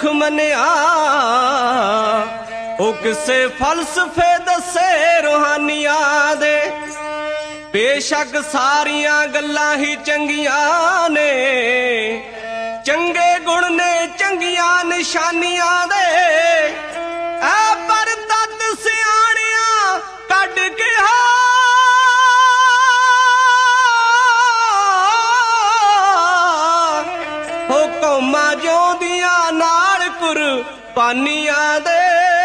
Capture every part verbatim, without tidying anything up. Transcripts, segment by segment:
दुख मनिया ओ किसे फलसफे दसे रूहानिया दे। बेशक सारियां गल्लां ही चंगियां ने, चंगे गुण ने चंगियां निशानियां दे। ऐ पर दत सियाणियां कढ के हो कौमां जोंदियां नाल कुर्बानियां दे।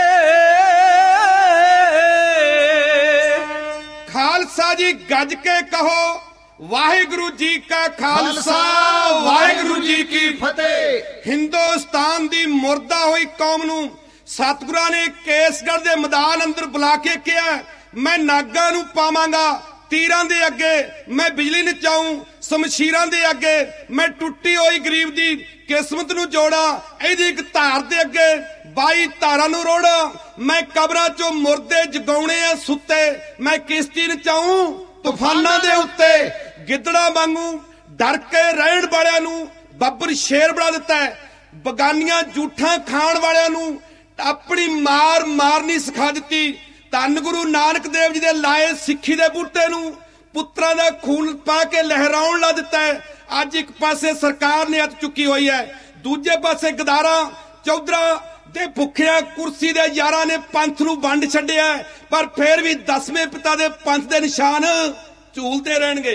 खालसा जी गज के कहो वाहिगुरु जी का खालसा वाहिगुरु जी की फतेह। हिंदुस्तान दी मुर्दा हुई कौम नू सतगुरां ने केसगढ़ दे मैदान अंदर बुला के कहा, मैं नागा नू पावांगा तीरां दे अगे, मैं बिजली नचाऊं शमशीरां दे अगे, मैं टुट्टी हुई गरीब दी किस्मत नू जोड़ा इहदी इक धार दे अगे बाई धारां नू रोड़ा। मैं कबरां चों मुर्दे जगाउणे आ सुत्ते, मैं किश्ती नचाऊं तूफानां दे उत्ते। गिद्दड़ां वांगू डर के रहण वालियां नू बब्बर शेर बना दिता है। बगानियां जूठां खाण वालियां नू अपनी मार मारनी सिखा दिती। धन गुरु नानक देव जी दे लाए सिੱਖੀ दे बूटे नू पुत्रां दा खून पा के लहराउण ला दिता है। अज एक पासे सरकार ने हथ चुकी हुई है, दूजे पासे गदारा चौधरा दे भुखिया कुर्सी दे यारां ने पंथ नू वंड छड्डिया, पर फिर भी दसवें पिता दे पंथ दे निशान झूलते रहणगे।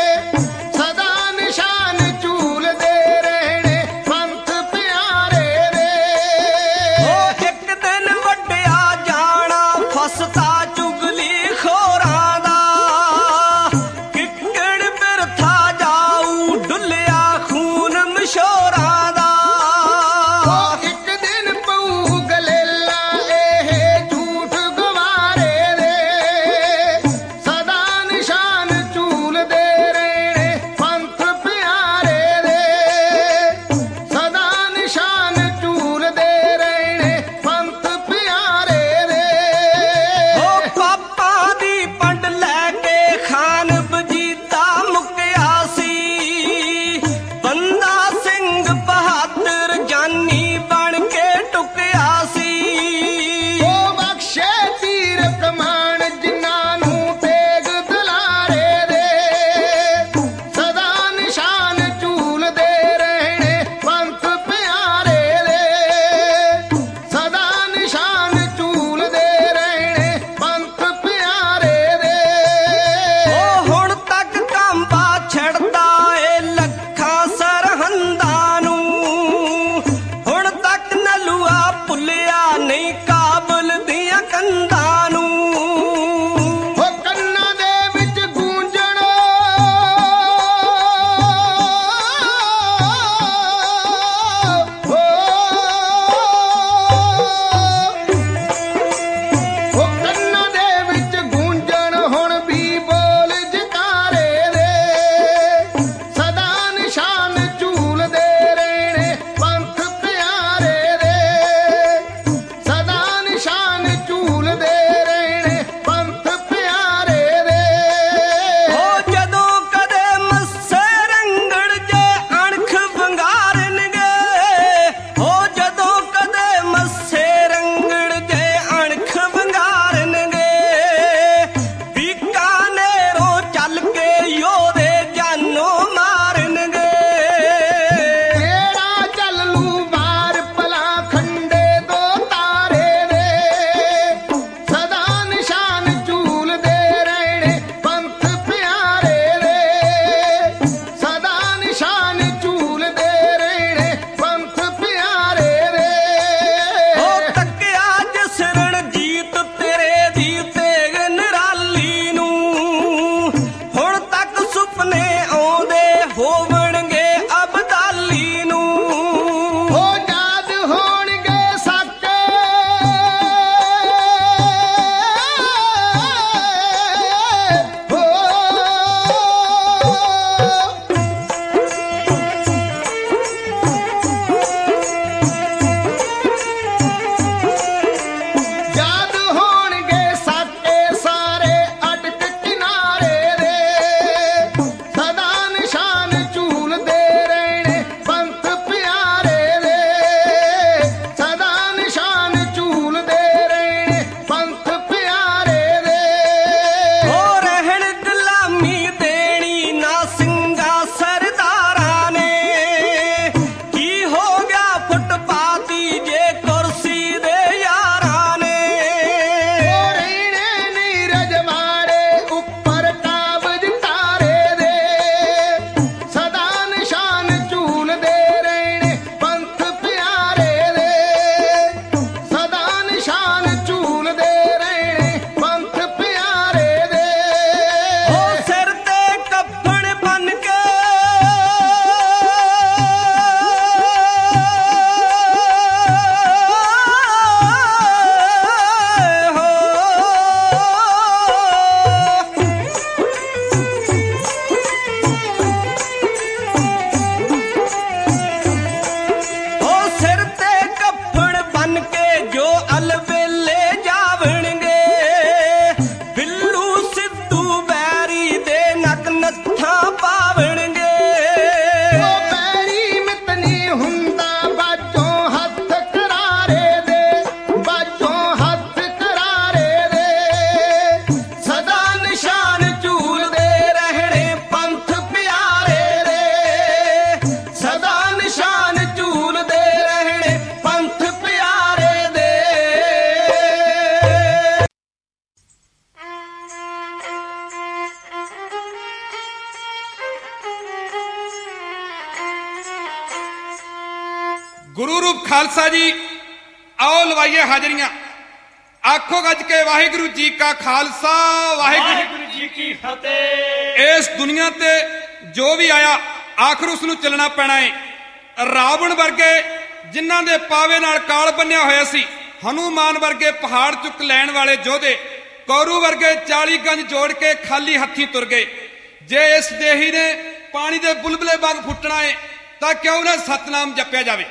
सदा निशान झूलदे रहणे पंथ प्यारे नत्था पावणगे पैरी मितनी हुंदा बाजों हथ करारे दे बाजों हथ करारे दे सदा निशान झूलदे रहने पंथ प्यारे रे सदा निशान झूलदे रहने पंथ प्यारे दे। गुरु रूप खालसा जी, आओ लवाइए हाजरियां। आखो गज के वाहिगुरु जी का खालसा वाहिगुरु जी की फतेह। इस दुनिया ते जो भी आया आखिर उसनूं चलना पैना है। रावण वर्गे जिन्हां दे पावे नाल काल बन्निया होया सी, हनुमान वर्गे पहाड़ चुक लैण वाले जोधे, कौरू वर्गे चाली गंज जोड़ के खाली हथी तुर गए। जे इस देही ने पानी दे बुलबुले वांग फुटना है तां क्यों ना सतनाम जपिया जावे।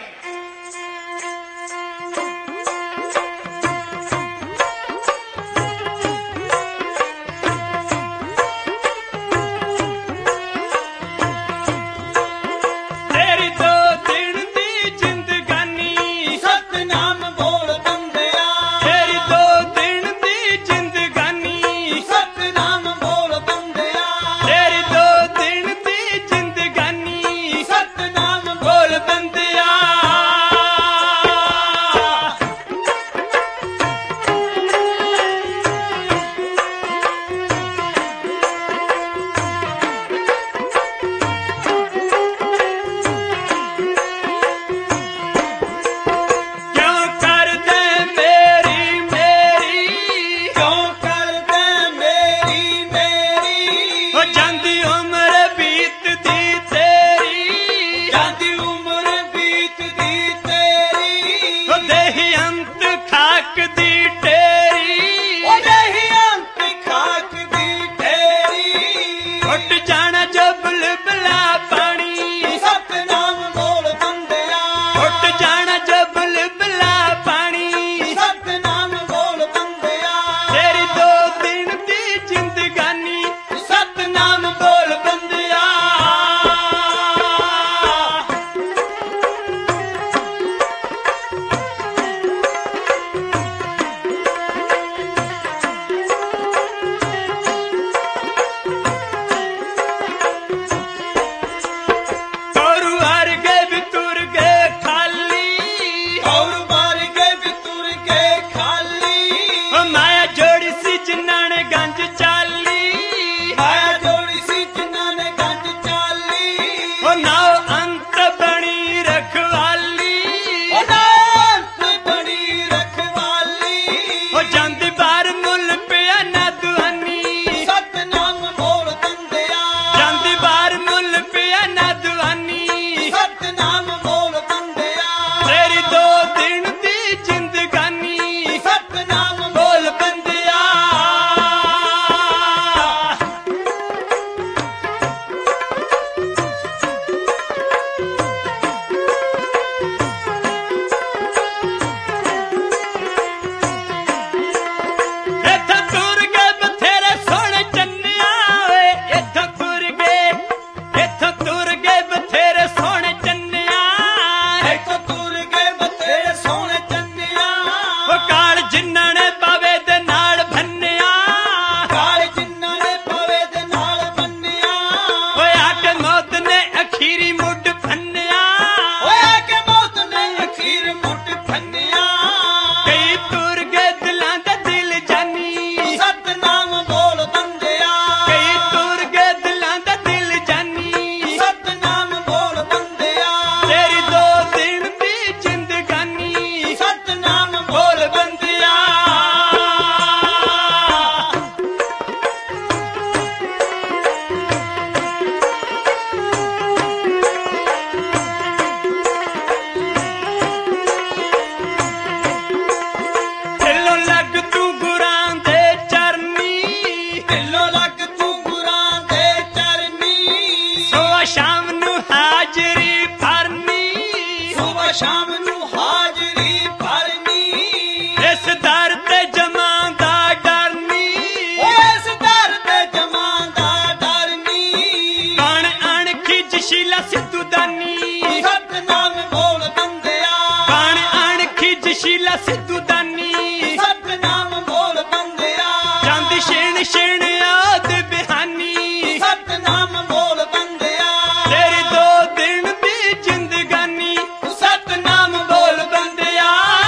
ਜਸ਼ੀਲਾ ਸਿੱਧੂ ਦਾਨੀ ਸਤਨਾਮ ਬੋਲ ਬੰਦਿਆ ਕਾਣ ਅਣਖੀ ਜਸ਼ੀਲਾ ਸਿੱਧੂ ਦਾਨੀ ਸਤਨਾਮ ਬੋਲ ਬੰਦਿਆ ਜਾਂਦੀ ਛੇਣ ਛੇਣ ਆਦ ਬਿਹਾਨੀ ਸਤਨਾਮ ਬੋਲ ਬੰਦਿਆ ਤੇਰੀ ਦੋ ਦਿਨ ਦੀ ਜ਼ਿੰਦਗਾਨੀ ਸਤਨਾਮ ਬੋਲ ਬੰਦਿਆ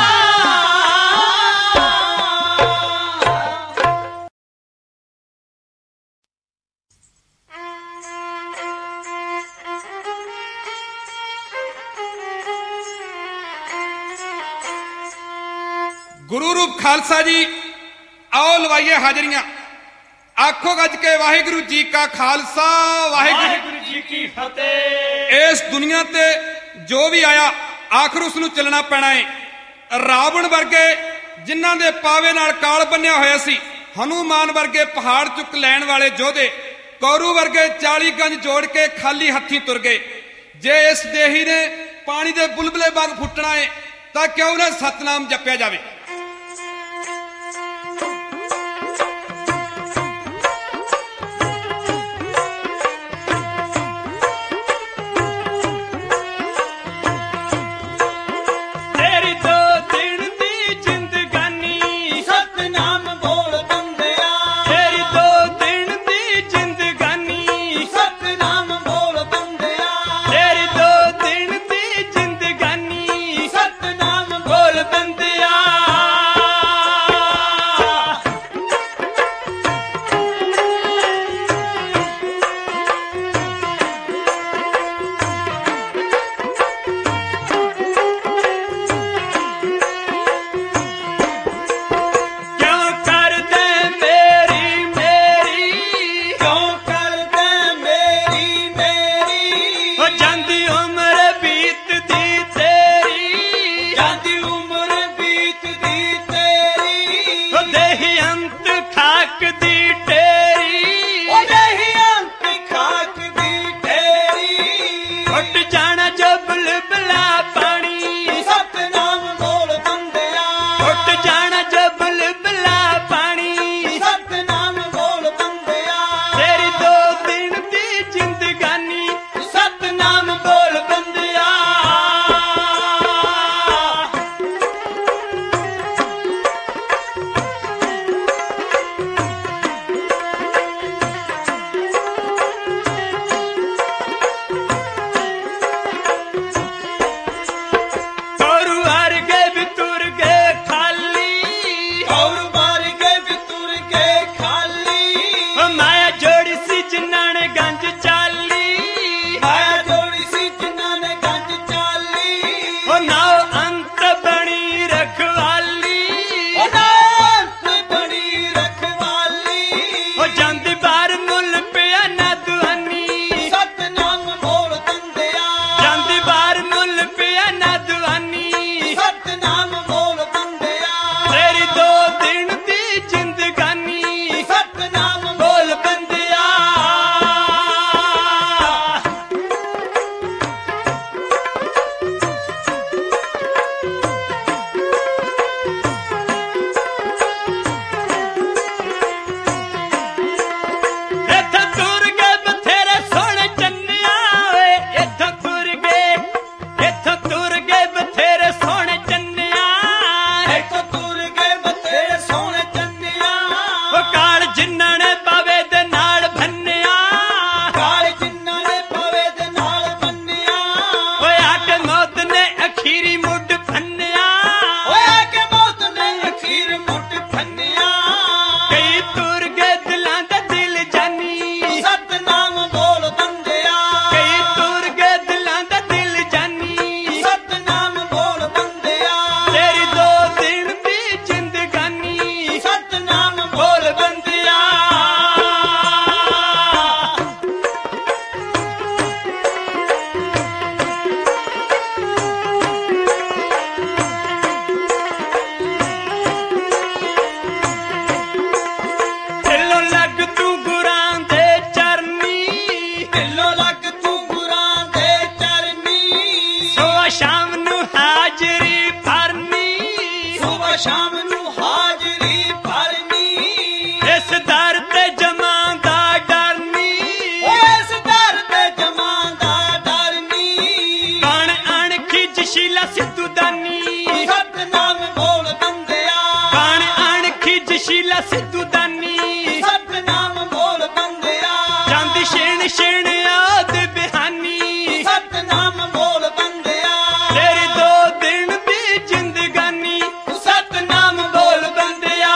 ਗੁਰੂ ਰੂਪ ਖਾਲਸਾ ਜੀ, ਆਓ ਲਵਾਈਏ ਹਾਜ਼ਰੀਆਂ। ਆਖੋ ਗੱਜ ਕੇ ਵਾਹਿਗੁਰੂ ਜੀ ਕਾ ਖਾਲਸਾ ਵਾਹਿਗੁਰੂ ਜੀ ਕੀ ਫਤਿਹ। ਇਸ ਦੁਨੀਆ ਤੇ ਜੋ ਵੀ ਆਇਆ ਆਖਰ ਉਸ ਨੂੰ ਚੱਲਣਾ ਪੈਣਾ ਏ। ਰਾਵਣ ਵਰਗੇ ਜਿਨ੍ਹਾਂ ਦੇ ਪਾਵੇ ਨਾਲ ਕਾਲ ਬੰਨਿਆ ਹੋਇਆ ਸੀ, ਹਨੂਮਾਨ ਵਰਗੇ ਪਹਾੜ ਚੁੱਕ ਲੈਣ ਵਾਲੇ ਯੋਧੇ, ਕੌਰੂ ਵਰਗੇ ਚਾਲੀ ਗੰਜ ਜੋੜ ਕੇ ਖਾਲੀ ਹੱਥੀਂ ਤੁਰ ਗਏ। ਜੇ ਇਸ ਦੇਹੀ ਨੇ ਪਾਣੀ ਦੇ ਬੁਲਬੁਲੇ ਵਾਂਗ ਫੁੱਟਣਾ ਏ ਤਾਂ ਕਿਉਂ ਨਾ ਸਤਨਾਮ ਜਪਿਆ ਜਾਵੇ। ਤੇਰੀ ਦੋ ਦਿਨ ਦੀ ਜ਼ਿੰਦਗਾਨੀ ਸਤਨਾਮ ਬੋਲ ਬੰਦਿਆ ਤੇਰੀ ਦੋ ਦਿਨ ਦੀ ਜ਼ਿੰਦਗਾਨੀ ਸਤਨਾਮ ਬੋਲ ਬੰਦਿਆ ਤੇਰੀ ਦੋ ਦਿਨ ਦੀ ਜ਼ਿੰਦਗਾਨੀ ਸਤਨਾਮ ਬੋਲ ਬੰਦਿਆ ਕਿਉਂ ਕਰਦੇ ਮੇਰੀ ਮੇਰੀ ਕਿਉਂ ਕਰਦੇ ਮੇਰੀ ਮੇਰੀ ਹੋ ਜਾਂਦੀ ਉਮਰ ਬੀਤਦੀ ਤੇਰੀ ਜਾਂਦੀ ਉਮਰ ਬੀਤਦੀ ਤੇਰੀ ਹੋ ਦੇਹੀ ਅੰਤ ਖਾਕ ਦੀ ਢੇਰੀ ਉਹ ਨਹੀਂ ਅੰਤ ਖਾਕ ਦੀ ਢੇਰੀ ਉੱਡ ਜਾਣਾ ਜੋ ਬੁਲਬੁਲਾ ਪਾਣੀ ਸਤਨਾਮ ਬੋਲ ਬੰਦਿਆ ਉੱਡ ਜਾਣਾ ਜੋ ਬੁਲਬੁਲਾ ਪਾਣੀ ਸਤਨਾਮ ਬੋਲ ਬੰਦਿਆ ਤੇਰੀ ਦੋ ਦਿਨ ਦੀ ਜ਼ਿੰਦਗਾਨੀ ਸਤਨਾਮ ਬੋਲ ਬੰਦਿਆ ਤੋਰੂ ਹਰ ਗਏ ਵੀ ਤੁਰ ਗਏ ਖਾਲੀ ਔਰ ਮਾਰ ਕੇ ਵੀ ਤੁਰ ਕੇ ਖਾਲੀ ਓ ਮਾਇਆ ਜੋੜੀ ਸੀ ਜਿਨ੍ਹਾਂ ਨੇ ਗੰਜ ਚਾਲੀ ਮਾਇਆ ਜੋੜੀ ਸੀ ਜਿਨ੍ਹਾਂ ਨੇ ਗੰਜ ਚਾਲੀ ਓ ਨਾ ਅੰਤ ਬਣੀ ਰਖਵਾਲੀ ਉਹਨਾਂ ਤੇ ਬੜੀ ਰਖਵਾਲੀ ਓ ਜਾਂਦੀ ਬਾਰ ਮੁੱਲ ਪਿਆ ਨਾ ਦੁਆਨੀ ਸਤਨਾਮ ਬੋਲ ਬੰਦਿਆ ਜਾਂਦੀ ਬਾਰ ਮੁੱਲ ਪਿਆ ਨਾ ਦੁਆਨੀ ਸਤਨਾਮ ਬੋਲ ਬੰਦਿਆ ਤੇਰੀ ਦੋ ਦਿਨ ਦੀ ਜ਼ਿੰਦਗਾਨੀ ਸਤਨਾਮ ਬੋਲ ਬੰਦਿਆ कृष्ण आदि बिहानी सतनाम बोल बंदिया तेरी दो दिन दी जिंदगानी सतनाम बोल बंदिया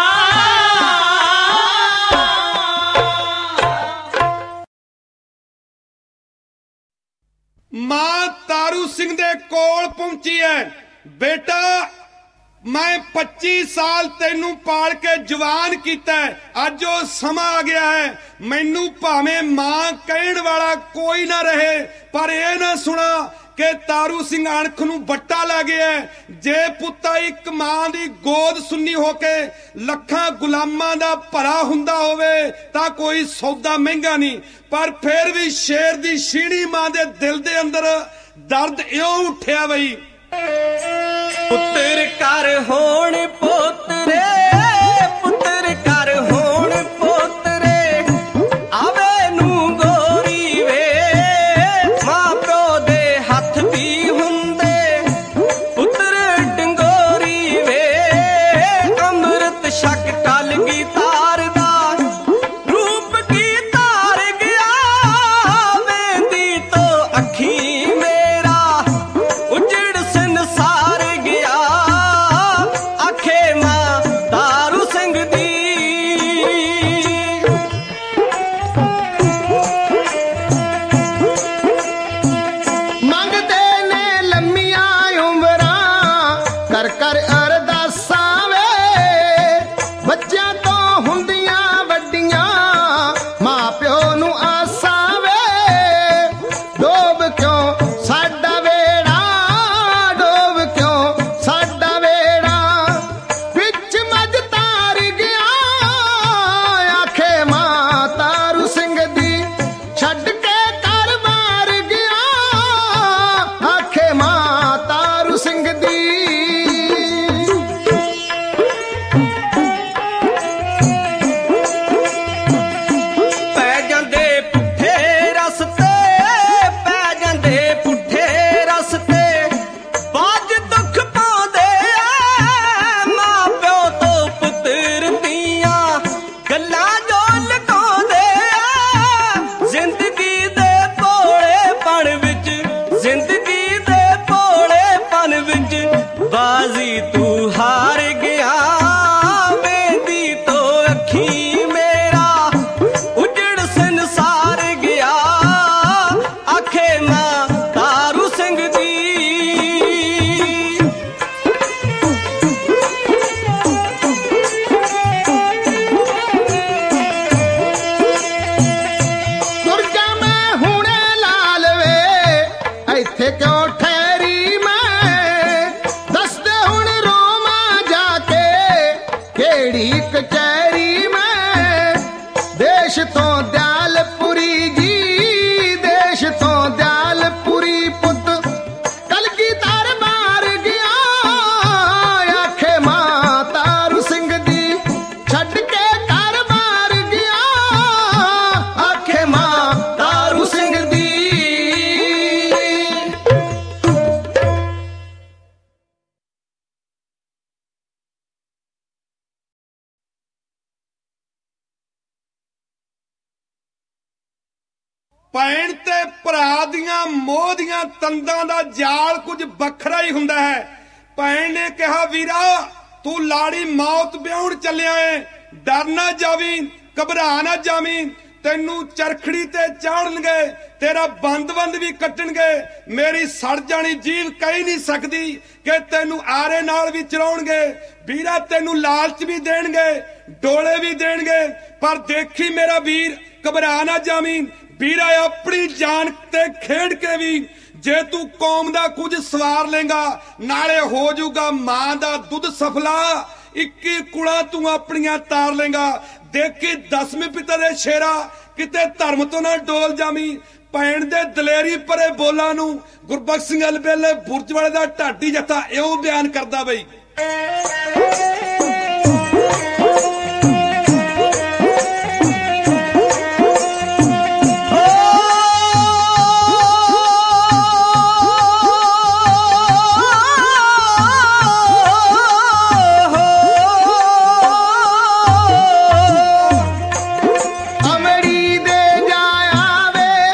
ਮਾਂ ਤਾਰੂ ਸਿੰਘ ਦੇ ਕੋਲ ਪਹੁੰਚੀ ਹੈ। ਬੇਟਾ ਮੈਂ ਪੱਚੀ ਸਾਲ ਤੈਨੂੰ ਪਾਲ ਕੇ ਜਵਾਨ ਕੀਤਾ ਹੈ, ਅੱਜ ਉਹ ਸਮਾਂ ਆ ਗਿਆ ਹੈ ਮੈਨੂੰ ਭਾਵੇਂ ਮਾਂ ਕਹਿਣ ਵਾਲਾ ਕੋਈ ਨਾ ਰਹੇ ਪਰ ਇਹ ਨਾ ਸੁਣਾ ਕਿ ਤਾਰੂ ਸਿੰਘ ਅਣਖ ਨੂੰ ਵੱਟਾ ਲੱਗ ਗਿਆ। ਜੇ ਪੁੱਤਾ ਇੱਕ ਮਾਂ ਦੀ ਗੋਦ ਸੁੰਨੀ ਹੋ ਕੇ ਲੱਖਾਂ ਗੁਲਾਮਾਂ ਦਾ ਭਰਾ ਹੁੰਦਾ ਹੋਵੇ ਤਾਂ ਕੋਈ ਸੌਦਾ ਮਹਿੰਗਾ ਨਹੀਂ, ਪਰ ਫਿਰ ਵੀ ਸ਼ੇਰ ਦੀ ਸ਼ੀਣੀ ਮਾਂ ਦੇ ਦਿਲ ਦੇ ਅੰਦਰ ਦਰਦ ਇਉਂ ਉੱਠਿਆ ਬਈ ਪੁੱਤਰ ਕਰ ਹੋਣ ਪੋਤਰੇ ਪੁੱਤਰ ਕਰ ਹੋਣ ਪੋਤਰੇ ਆਵੇ ਨੂੰ ਗੋਰੀ ਵੇ ਮਾਂ ਪਿਓ ਦੇ ਹੱਥ ਵੀ ਹੁੰਦੇ ਪੁੱਤਰ ਡੰਗੋਰੀ ਵੇ ਅੰਮ੍ਰਿਤ ਛਕ ਟਲ ਗਈ ਤਾਰ ਦਾ ਰੂਪ ਕੀ ਤਾਰ ਗਿਆ ਵੇਂਦੀ ਤੋਂ ਅੱਖੀ ਮੇਰਾ ਉਜੜ ਸੰਸਾਰ ਗਿਆ ਆਖੇ ਮਾਂ ਤਾਰੂ ਸਿੰਘ ਦੀ ਮੰਗਦੇ ਨੇ ਲੰਮੀਆਂ ਉਮਰਾਂ ਕਰ ਕਰ ਅਰਦਾਸਾਂ ਵੇ ਬੱਚਿਆਂ ਤੋਂ ਹੁੰਦੀਆਂ ਵੱਡੀਆਂ ਮਾਂ ਪਿਓ ਨੂੰ ਆਸਾਂ ਵੇ ਡੋਬ ਕਿਉਂ ਸਾਡਾ ਵੇੜਾ ਡੋਬ ਕਿਉਂ ਸਾਡਾ ਵੇੜਾ ਵਿੱਚ ਮੱਝ ਤਾਰ ਗਿਆ ਆਖੇ ਮਾਂ ਤਾਰੂ ਸਿੰਘ ਦੀ ਛੱਡ ਕੇ ਘਰ ਮਾਰ ਗਿਆ ਆਖੇ ਮਾਂ ਤਾਰੂ ਸਿੰਘ ਦੀ ਪੈ ਜਾਂਦੇ ਪੁੱਠੇ ਰਸਤੇ ਪੈ ਜਾਂਦੇ ਪੁੱਠੇ ਰਸਤੇ ਬਾਜ ਦੁੱਖ ਪਾਉਂਦੇ ਆ ਮਾਂ ਪਿਓ ਤੋਂ ਪੁੱਤਰ ਦੀਆਂ ਗੱਲਾਂ ਜੋ ਲੁਕਾਉਂਦੇ ਆ ਜ਼ਿੰਦਗੀ ਦੇ ਭੋਲੇਪਣ ਵਿੱਚ ਜ਼ਿੰਦਗੀ ਦੇ ਭੋਲੇਪਣ ਵਿੱਚ ਬਾਜ਼ੀ ਤੂੰ ਹਾਰ ਗਿਆ ਵੇਂਦੀ ਤੋਂ ਅੱਖੀ ਮੇਰਾ ਉਜੜ ਸੰਸਾਰ ਗਿਆ ਆਖੇ ਮਾਂ ਤਾਰੂ ਸਿੰਘ ਦੀ ਤੁਰ ਜਾ ਮੈਂ ਹੁਣੇ ਲਾਲ ਵੇ ਇੱਥੇ ਕਿਉਂ ਠਹਿਰੀ ਮੈਂ ਦੱਸਦੇ ਹੁਣ ਰੋਵਾਂ ਜਾ ਕੇ ਕਿਹੜੀ ਕਚਹਿਰੀ ਮੈਂ ਦੇਸ਼ ਤੋਂ ਦਿਆਲਪੁਰੀ ਜੀ ਦੇਸ਼ ਤੋਂ ਦਿਆਲਪੁਰੀ ਪੁੱਤ ਕਲਗੀਧਰ ਮਾਰ ਗਿਆ ਆਖੇ ਮਾਂ ਤਾਰੂ ਸਿੰਘ ਦੀ ਛੱਡ ਕੇ ਘਰ ਮਾਰ ਗਿਆ ਆਖੇ ਮਾਂ ਤਾਰੂ ਸਿੰਘ ਦੀ ਭੈਣ ਤੇ ਭਰਾ ਦੀਆਂ ਮੋਹ ਦੀਆਂ ਤੰਦਾਂ ਦਾ ਜਾਲ ਕੁਝ ਵੱਖਰਾ ਹੀ ਹੁੰਦਾ ਹੈ। ਭੈਣ ਨੇ ਕਿਹਾ ਵੀਰਾ ਤੂੰ ਲਾੜੀ ਮੌਤ ਵਿਆਹੁਣ ਚੱਲਿਆ ਏ ਡਰ ਨਾ ਜਾਵੀਂ ਘਬਰਾ ਨਾ ਜਾਵੀਂ ਤੈਨੂੰ ਚਰਖੜੀ ਤੇ ਚਾੜਨਗੇ ਤੇਰਾ ਬੰਦ ਬੰਦ ਵੀ ਕੱਟਣਗੇ ਮੇਰੀ ਸੜ ਜਾਣੀ ਜੀਭ ਕਹਿ ਨਹੀਂ ਸਕਦੀ ਕਿ ਤੈਨੂੰ ਆਰੇ ਨਾਲ ਵੀ ਚਲਾਉਣਗੇ ਵੀਰਾ ਤੈਨੂੰ ਲਾਲਚ ਵੀ ਦੇਣਗੇ ਡੋਲੇ ਵੀ ਦੇਣਗੇ ਪਰ ਦੇਖੀ ਮੇਰਾ ਵੀਰ ਘਬਰਾ ਨਾ ਜਾਵੀਂ ਵੀਰਾ ਆਪਣੀ ਜਾਨ ਤੇ ਖੇਡ ਕੇ ਵੀ ਜੇ ਤੂੰ ਕੌਮ ਦਾ ਕੁਝ ਸਵਾਰ ਲੇਗਾ ਨਾਲੇ ਹੋ ਜਾਊਗਾ ਮਾਂ ਦਾ ਦੁੱਧ ਸਫਲਾ ਇੱਕੀ ਕੁੜਾ ਤੂੰ ਆਪਣੀਆਂ ਤਾਰ ਲੇਗਾ ਦੇਖੀ ਦਸਵੇਂ ਪਿਤਾ ਦੇ ਸ਼ੇਰਾ ਕਿਤੇ ਧਰਮ ਤੋਂ ਨਾ ਡੋਲ ਜਾਵੀਂ ਭੈਣ ਦੇ ਦਲੇਰੀ ਭਰੇ ਬੋਲਾਂ ਨੂੰ ਗੁਰਬਖਸ਼ ਸਿੰਘ ਅਲਬੇਲੇ ਬੁਰਜ ਵਾਲੇ ਦਾ ਢਾਡੀ ਜੱਥਾ ਇਉਂ ਬਿਆਨ ਕਰਦਾ ਬਈ ਅਮਰੀ ਦੇ ਜਾਇਆ ਵੇ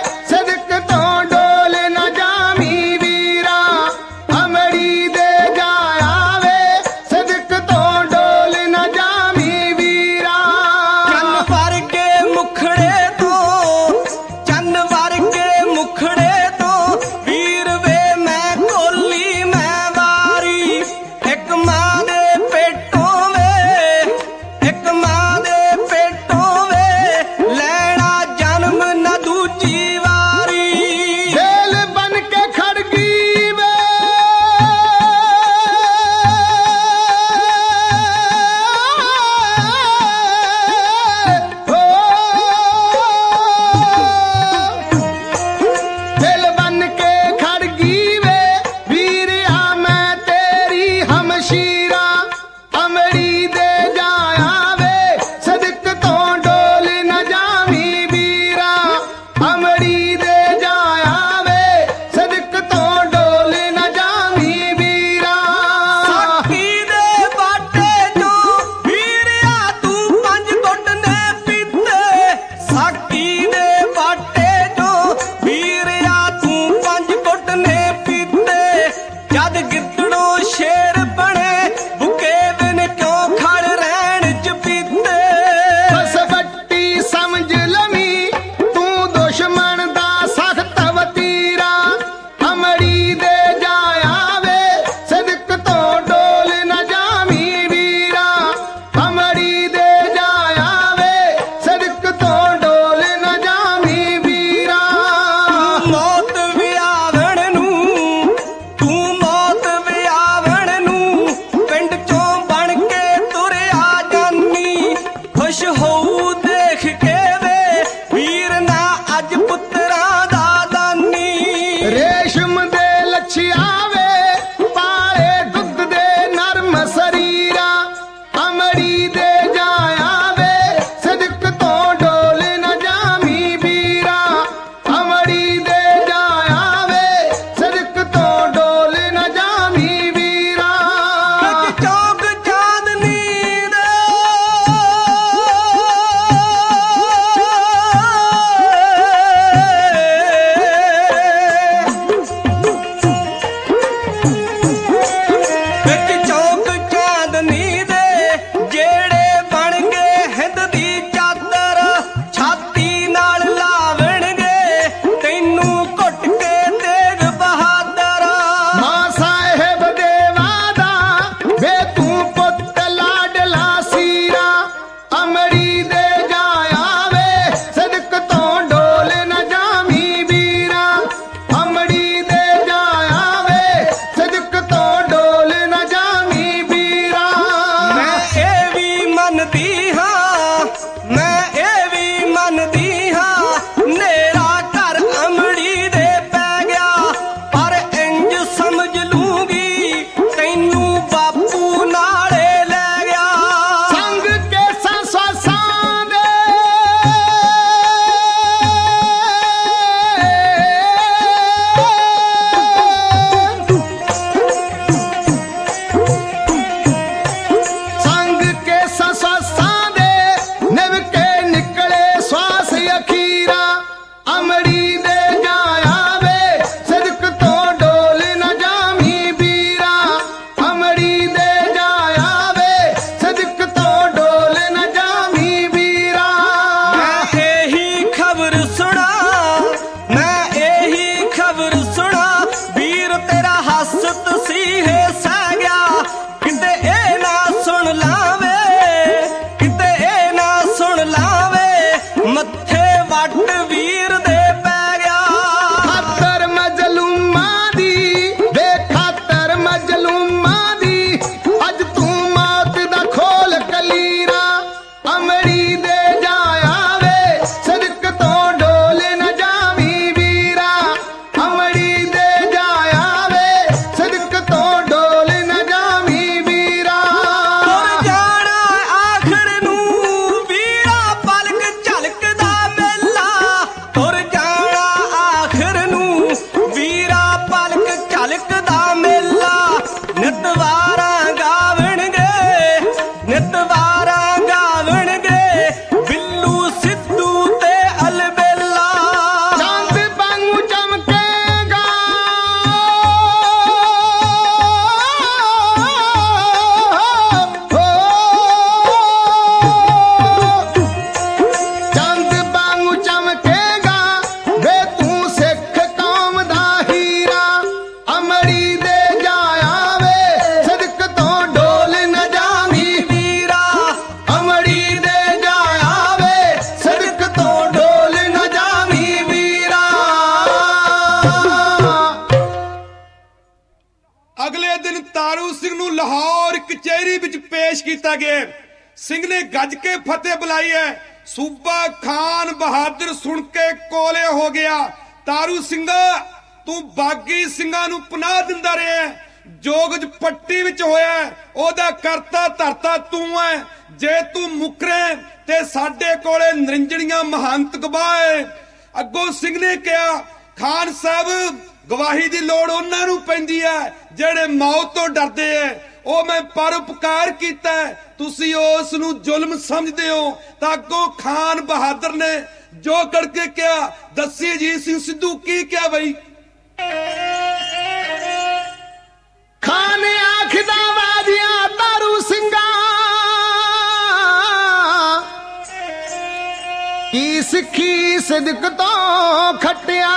ਅੱਜ ਪੁੱਤਰਾਂ ਦਾ ਦਾਨੀ। ਰੇਸ਼ਮ ਦੇ ਲੱਛਿਆ ਵੇ ਪਾਲੇ ਦੁੱਧ ਦੇ ਨਰਮ ਸਰੀਰਾ, ਅਮੜੀ ਦੇ ਜਾਇਆ ਵੇ ਸਦਕ ਤੋਂ ਡੋਲ ਨਾ ਜਾਮੀ ਵੀਰਾ, ਅਮੜੀ ਦੇ ਜਾਇਆ ਵੇ ਸਦਕ ਤੋਂ ਡੋਲ ਨਾ ਜਾਮੀ ਵੀਰਾ। ਵਿੱਚ ਚੌਕ ਚਾਂਦਨੀ ਦੇ ਵਿੱਚ ਚੌਕ ਚਾਂਦਨੀ ਦੇ ਜਿਹੜੇ ਬਣ ਗਏ ਹਿੰਦ ਦੀ ਚਾਦਰ, ਛਾਤੀ ਨਾਲ ਲਾਵਣਗੇ ਤੈਨੂੰ ਘੁੱਟ ਕੇ ਤੇਗ ਬਹਾਦਰ। ਮਾਂ ਸਾਹਿਬ ਦੇ ਵਾਦਾ ਵੇ ਤੂੰ ਪੁੱਤ ਲਾਡਲਾ ਸੀਰਾ, ਅਮੜੀ ਦੇ ਜਾਇਆ ਵੇ ਸਦਕ ਤੋਂ ਡੋਲ ਨਾ ਜਾਮੀ ਵੀਰਾ, ਅਮੜੀ ਦੇ ਜਾਇਆ ਵੇ ਸਦਕ ਤੋਂ ਡੋਲ ਨਾ ਜਾਮੀ ਵੀਰਾ। ਮੈਂ ਇਹ ਵੀ ਮੰਨਦੀ ਹਾਂ, ਮੈਂ ਇਹ ਵੀ ਮੰਨਦੀ ਹਾਂ, ਨੇਰਾ ਘਰ ਅਮੜੀ ਦੇ ਪੈ ਗਿਆ, ਪਰ ਇੰਜ ਸਮਝ ਲੂੰਗੀ ਤੈਨੂੰ ਬਾਪੂ ਨਾਲੇ ਲੈ ਗਿਆ। ਸੰਗ ਕੇ ਸਾਸਾਂ ਦੇ ਸੰਗ ਕੇ ਸਾਸਾਂ ਦੇ ਨਿਭ ਕੇ ਨਿਕਲੇ ਸਵਾਸ ਅਖੀਰਾ, ਅਮੜੀ ਦੇ ਜਾਇਆ ਵੇ ਸਦਕ ਤੋਂ ਡੋਲ ਨਾ ਜਾਮੀ ਵੀਰਾ, ਅਮੜੀ ਦੇ ਜਾਇਆ ਵੇ ਸਦਕ ਤੋਂ ਡੋਲ ਨਾ ਜਾਮੀ ਵੀਰਾ। ਮੈਂ ਇਹੀ ਖਬਰ ਸੁਣਾ, ਮੈਂ ਇਹੀ ਖਬਰ ਸੁਣਾ, ਵੀਰ ਤੇਰਾ ਹਸਤ ਸੀਹੇ ਸਹਿ ਗਿਆ, ਕਿਤੇ ਇਹ ਨਾ ਸੁਣ ਲਾਵੇ, ਕਿਤੇ ਇਹ ਨਾ ਸੁਣ ਲਾਵੇ, ਮੱਥੇ ਵੱਟ ਵੀਰ ਦੇ ਪੈ ਗਿਆ। ਖਾਤਰ ਮਜਲੂਮਾਂ ਦੀ ਵੇ ਖਾਤਰ ਮਜਲੂਮਾਂ ਦੀ ਅੱਜ ਤੂੰ ਮੌਤ ਦਾ ਖੋਲ ਕਲੀਰਾ, ਅਮੜੀ ਦੇ ਜਾਇਆ ਵੇ ਸਦਕ ਤੋਂ ਡੋਲ ਨਾ ਜਾਵੀਂ ਵੀਰਾ, ਅਮੜੀ ਦੇ ਜਾਇਆ ਵੇ ਸਦਕ ਤੋਂ ਡੋਲ ਨਾ ਜਾਵੀਂ ਵੀਰਾ। ਤੁਰ ਜਾਣਾ ਆਖਰ ਨੂੰ ਵੀਰਾ ਪਲਕ ਝਲਕਦਾ ਮੇਲਾ, ਤੁਰ ਜਾਣਾ ਆਖਰ ਨੂੰ ਵੀਰਾ ਪਲਕ ਝਲਕਦਾ ਮੇਲਾ, ਨਿਤਵਾਰਾਂ ਗਾਵਣਗੇ, ਨਿਤਵਾਰਾਂ ਗਾਵਣਗੇ, ਬਿੱਲੂ ਸਿੱਧੂ ਤੇ ਅਲਬੇਲਾ। ਚਾਂਦ ਵਾਂਗੂ ਚਮਕੇਗਾ ਚਾਂਦ ਵਾਂਗੂ ਚਮਕੇਗਾ ਵੇ ਤੂੰ ਸਿੱਖ ਕੌਮ ਦਾ ਹੀਰਾ, ਅਮੜੀ ਦੇ ਜਾਇਆ ਵੇ ਸਦਕ ਤੋਂ ਡੋਲ ਨਾ ਜਾਵੀਂ ਵੀਰਾ ਅਮੜੀ ਦੇ ਜਾਇਆ ਵੇ ਸਦਕ ਤੋਂ ਡੋਲ ਨਾ ਜਾਵੀਂ ਵੀਰਾ। ਅਗਲੇ ਦਿਨ ਤਾਰੂ ਸਿੰਘ ਨੂੰ ਲਾਹੌਰ ਕਚਹਿਰੀ ਵਿੱਚ ਪੇਸ਼ ਕੀਤਾ ਗਿਆ। ਸਿੰਘ ਨੇ ਗੱਜ ਕੇ ਫਤਿਹ ਬੁਲਾਈ ਹੈ। ਸੂਬਾ ਖਾਨ ਬਹਾਦਰ ਸੁਣ ਕੇ ਕੋਲੇ ਹੋ ਗਿਆ। ਤਾਰੂ ਸਿੰਘਾ, ਤੂੰ ਬਾਗੀ ਸਿੰਘਾਂ ਨੂੰ ਪਨਾਹ ਦਿੰਦਾ ਰਿਹਾ, ਜੋਗਜ ਪੱਟੀ ਵਿੱਚ ਹੋਇਆ, ਉਹਦਾ ਕਰਤਾ ਧਰਤਾ ਤੂੰ ਹੈ। ਜੇ ਤੂੰ ਮੁਕਰੇ ਤੇ ਸਾਡੇ ਕੋਲੇ ਨਰਿੰਜਣੀਆਂ ਮਹੰਤ ਗਵਾਏ। ਅੱਗੋਂ ਸਿੰਘ ਨੇ ਕਿਹਾ, ਖਾਨ ਸਾਹਿਬ ਗਵਾਹੀ ਦੀ ਲੋੜ ਉਹਨਾਂ ਨੂੰ ਪੈਂਦੀ ਹੈ ਜਿਹੜੇ ਮੌਤ ਤੋਂ ਡਰਦੇ ਐ। ਉਹ ਮੈਂ ਪਰਉਪਕਾਰ ਕੀਤਾ, ਤੁਸੀਂ ਉਸ ਨੂੰ ਜ਼ੁਲਮ ਸਮਝਦੇ ਹੋ। ਤਾਂ ਅੱਗੋਂ ਖਾਨ ਬਹਾਦਰ ਨੇ ਜੋ ਕਰਕੇ ਕਿਹਾ, ਦੱਸੀ ਅਜੀਤ ਸਿੰਘ ਸਿੱਧੂ ਕੀ ਕਿਹਾ ਬਈ। ਖਾਨ ਆਖਦਾ ਵਾਜਿਆ ਤਾਰੂ ਸਿੰਘਾ ਕੀ ਸਿੱਖੀ ਸਿਦਕ ਤੋਂ ਖਟਿਆ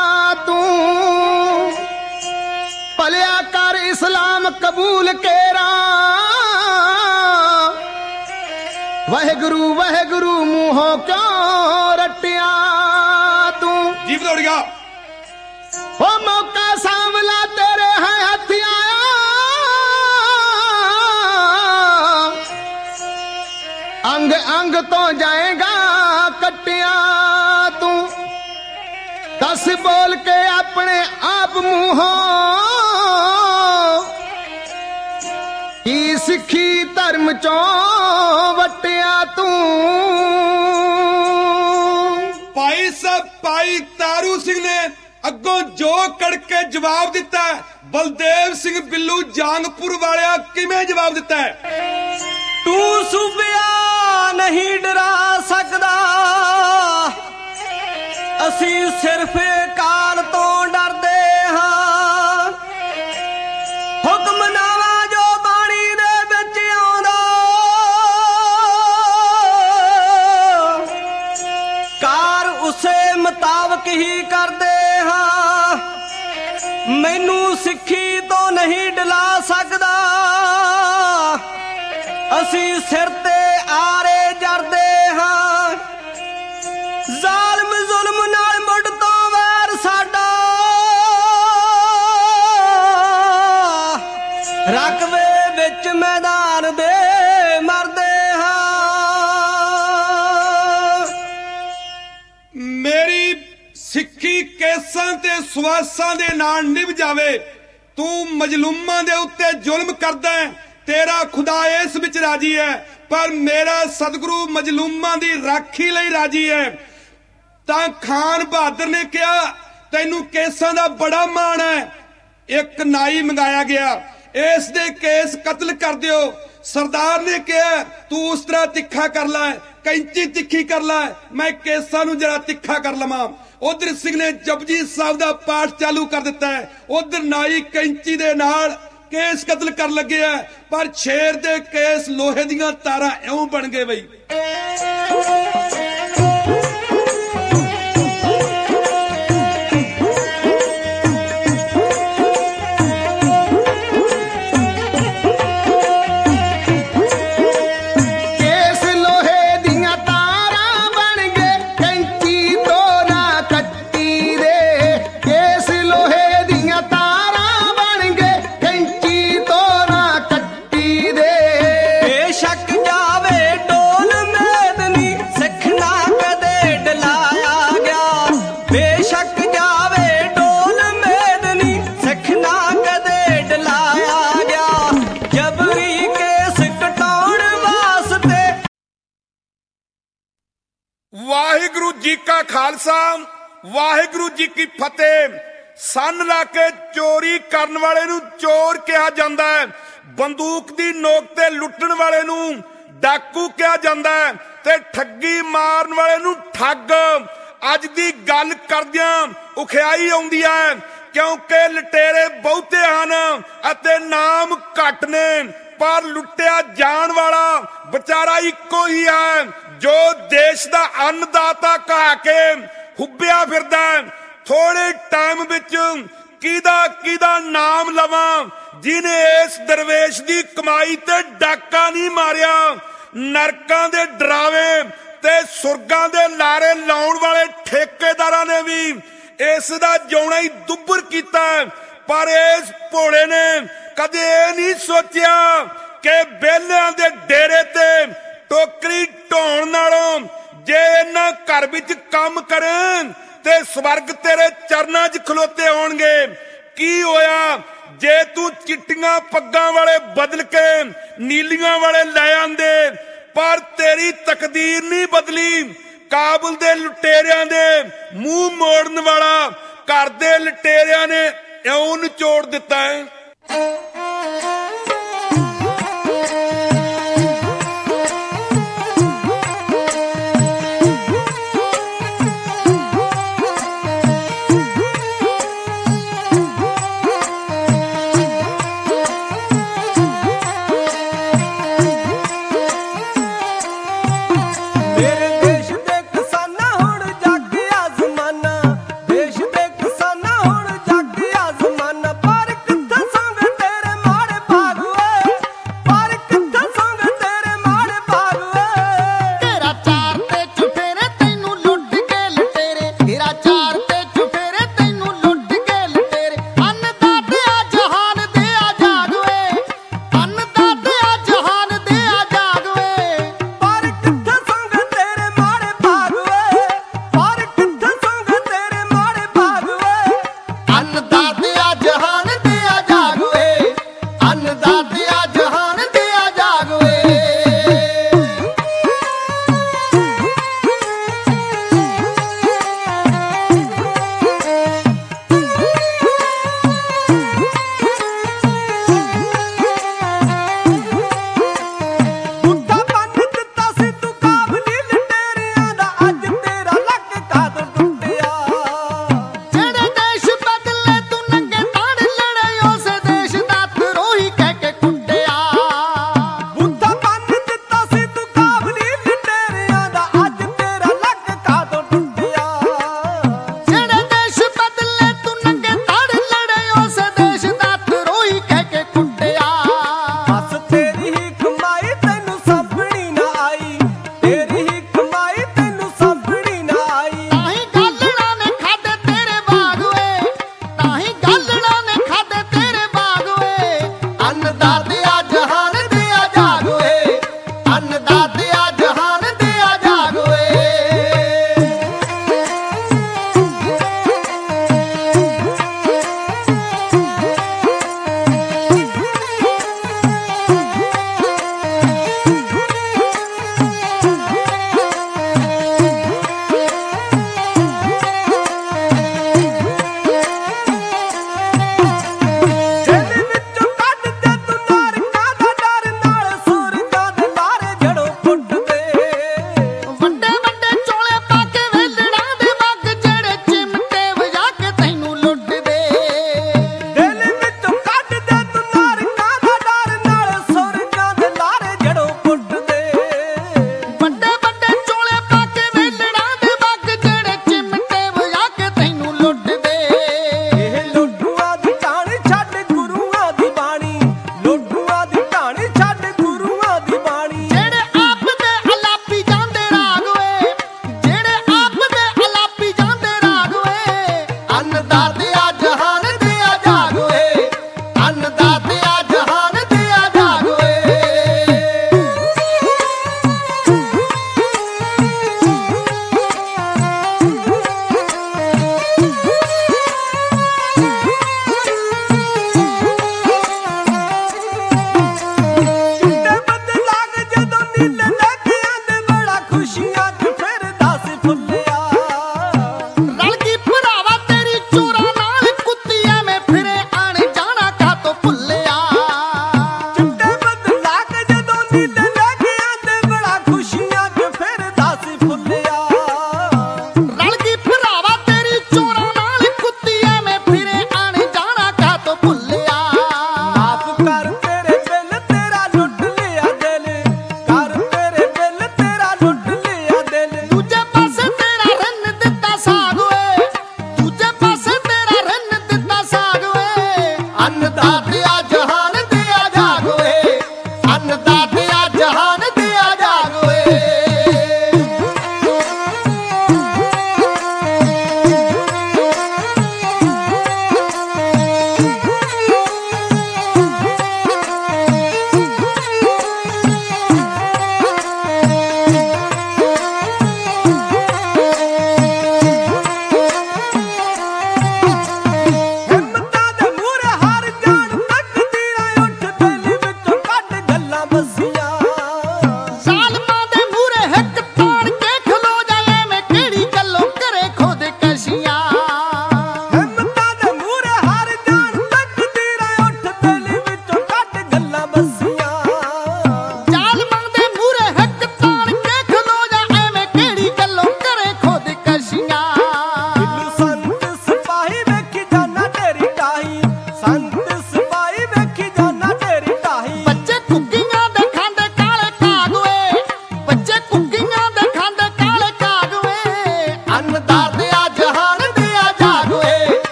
ਤੂੰ, ਭਲਿਆ ਕਰ ਇਸਲਾਮ ਕਬੂਲ ਕੇਰਾ। ਵਾਹਿਗੁਰੂ ਵਾਹਿਗੁਰੂ ਮੂੰਹੋਂ ਕਿਉਂ ਰਟਿਆ ਤੂੰ। ਜੀਵ ਦੌੜ ਗਿਆ। ਉਹ ਮੌਕਾ ਸਾਂਵਲਾ ਤੇਰੇ ਹੈ ਹੱਥ ਆਇਆ, ਅੰਗ ਅੰਗ ਤੋਂ ਜਾਏਗਾ ਕੱਟਿਆ ਤੂੰ। बोल के अपने आप मुंहों की सिखी धर्म चों वटिया तू। भाई साहब भाई तारू सिंह ने अगों जो कड़के जवाब दिता है, बलदेव सिंह बिल्लू जांगपुर वालिया किवें जवाब दिता है? तू सूबिया नहीं डरा सकदा, असी सिर्फ काल तो डरदे हां। हुक्मनामा जो बाणी दे विच आउंदा, कार उसे मुताबिक ही करदे हां। मैनू सिੱਖੀ तो नहीं डला सकदा, असी सिर ते आरे जरदे हां। जालिम जुल्म नाल मुड़ तो वैर साडा, रकबे विच मैदान दे मरदे हां। मेरी सिੱਖੀ केसां ते सुआसां दे नाल निभ जावे, तू मजलूमां दे उत्ते जुल्म करदा है, तेरा खुदा इस विच राजी है, पर मेरा सतगुरु मजलूमां दी राखी लई राजी है। तां खान बहादुर ने कहा तैनू केसां दा बड़ा मान है। एक नाई मंगाया गया, इस दे केस कतल कर दियो। सरदार ने कहा तू उस तरह तिखा कर लै, कैंची तिखी कर लै, मैं केसां नू जरा तिखा कर लवां। उधर सिंह ने जपजी साहब दा पाठ चालू कर दिता है, उधर नाई कैंची दे नाल केस कतल कर लगे है, पर शेर दे केस लोहे दियां तारां इउं बन गए बई। वाहिगुरु जी का खालसा वाहिगुरु जी की फतेह। सन ला के चोरी करन वाले नू चोर कहा जांदा है, बंदूक दी नोक ते लुटण वाले नू डाकू कहा जांदा है, ते ठगी मारन वाले नू ठग। अज दी गल करदियां उखियाई आउंदी है, क्योंकि लटेरे बहुते हन अते नाम घट ने, पर लुटिया जान वाला बेचारा इको ही है, जो देश दा अन्नदाता कहा के हुब्बिया फिरदा। थोड़े टाइम विच किदा किदा नाम लवां जिन्हें इस दरवेश दी कमाई ते डाका नहीं मारिया। नरकां दे डरावे ते सुरगां दे लारे लाउण वाले ठेकेदारां ने भी इस दा जिउणा ही दुब्बर कीता, पर इस भोले ने कदे ये नहीं सोचिया कि बेलियां दे डेरे ते टोकरी ढोण नालों जे इन्हां घर विच काम करन ते स्वर्ग तेरे चरनां 'च खलोते होणगे। की होया जे तू चिट्टियां पग्गां वाले बदल के नीलियां वाले लै आंदे, पर तेरी तकदीर नहीं बदली। काबुल दे लुटेरियां दे मुंह मोड़न वाला घर दे लुटेरियां ने इउं निचोड़ दिता है। देश दे किसाना हुण जग आजमाना, पर कित्थे संग तेरे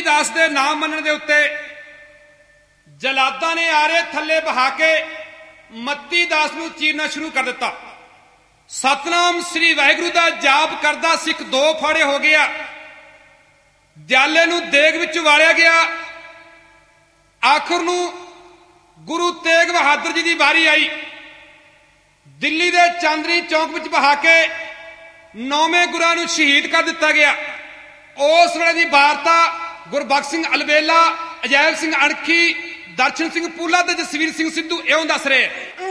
ਮੱਤੀ ਦਾਸ ਦੇ ਨਾਮ ਮੰਨਣ ਦੇ ਉੱਤੇ ਜਲਾਦਾਂ ਨੇ ਆਰੇ ਥੱਲੇ ਬਹਾ ਕੇ ਮੱਤੀ ਦਾਸ ਨੂੰ ਚੀਰਨਾ ਸ਼ੁਰੂ ਕਰ ਦਿੱਤਾ। ਸਤਨਾਮ ਸ੍ਰੀ ਵਾਹਿਗੁਰੂ ਦਾ ਜਾਪ ਕਰਦਾ ਸਿੱਖ ਦੋ ਫਾੜੇ ਹੋ ਗਿਆ। ਦਿਆਲੇ ਨੂੰ ਦੇਗ ਵਿੱਚ ਵਾਲਿਆ ਗਿਆ। ਆਖਰ ਨੂੰ ਗੁਰੂ ਤੇਗ ਬਹਾਦਰ ਜੀ ਦੀ ਵਾਰੀ ਆਈ। ਦਿੱਲੀ ਦੇ ਚਾਂਦਨੀ ਚੌਕ ਵਿੱਚ ਬਹਾ ਕੇ ਨੌਵੇਂ ਗੁਰਾਂ ਨੂੰ ਸ਼ਹੀਦ ਕਰ ਦਿੱਤਾ ਗਿਆ। ਉਸ ਵੇਲੇ ਦੀ ਵਾਰਤਾ ਗੁਰਬਖਸ਼ ਸਿੰਘ ਅਲਬੇਲਾ, ਅਜੈਬ ਸਿੰਘ ਅਣਖੀ, ਦਰਸ਼ਨ ਸਿੰਘ ਪੂਲਾ ਤੇ ਜਸਵੀਰ ਸਿੰਘ ਸਿੱਧੂ ਇਉਂ ਦੱਸ ਰਹੇ।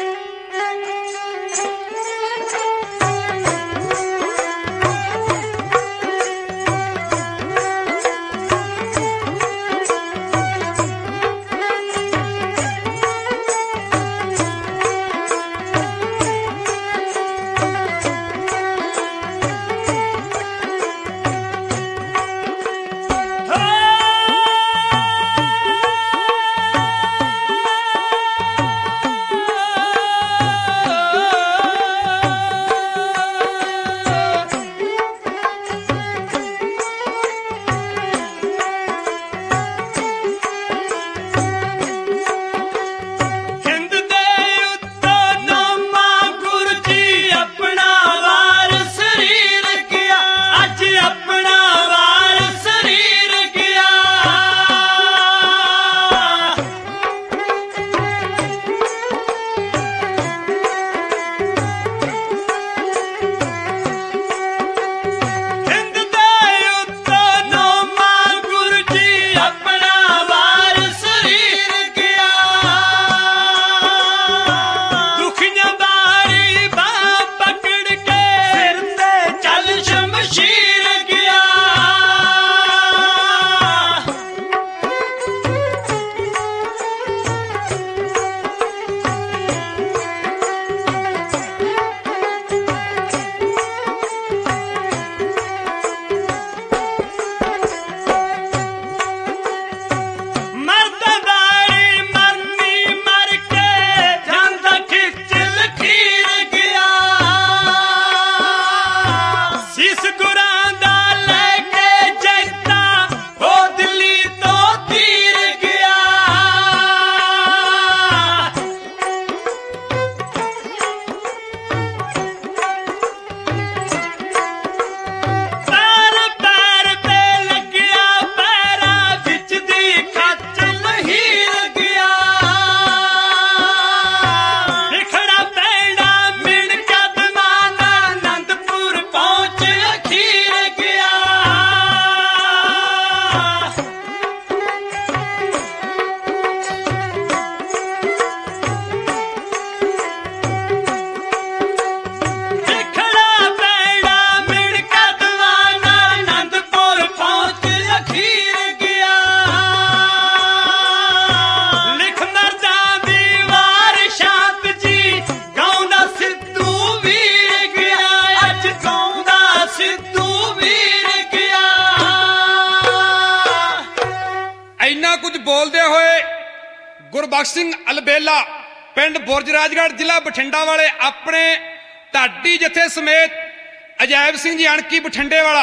ਬੋਲਦੇ ਹੋਏ ਗੁਰਬਖਸ਼ ਸਿੰਘ ਅਲਬੇਲਾ ਪਿੰਡ ਬੁਰਜ ਰਾਜਗੜ੍ਹ ਜ਼ਿਲ੍ਹਾ ਬਠਿੰਡਾ ਵਾਲੇ ਆਪਣੇ ਢਾਡੀ ਜਥੇ ਸਮੇਤ ਅਜੈਬ ਸਿੰਘ ਜੀ ਅਣਕੀ ਬਠਿੰਡੇ ਵਾਲਾ,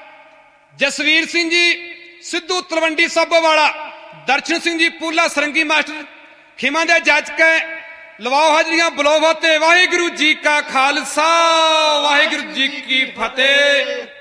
ਜਸਵੀਰ ਸਿੰਘ ਜੀ ਸਿੱਧੂ ਤਲਵੰਡੀ ਸਾਬੋ ਵਾਲਾ, ਦਰਸ਼ਨ ਸਿੰਘ ਜੀ ਪੂਲਾ ਸਰੰਗੀ ਮਾਸਟਰ ਖਿਮਾ ਦੇ ਜੱਜ ਕੇ ਲਵਾਓ ਹਾਜ਼ਰੀਆਂ ਬੁਲਾਓ ਫਤਿਹ। ਵਾਹਿਗੁਰੂ ਜੀ ਕਾ ਖਾਲਸਾ ਵਾਹਿਗੁਰੂ ਜੀ ਕੀ ਫਤਿਹ।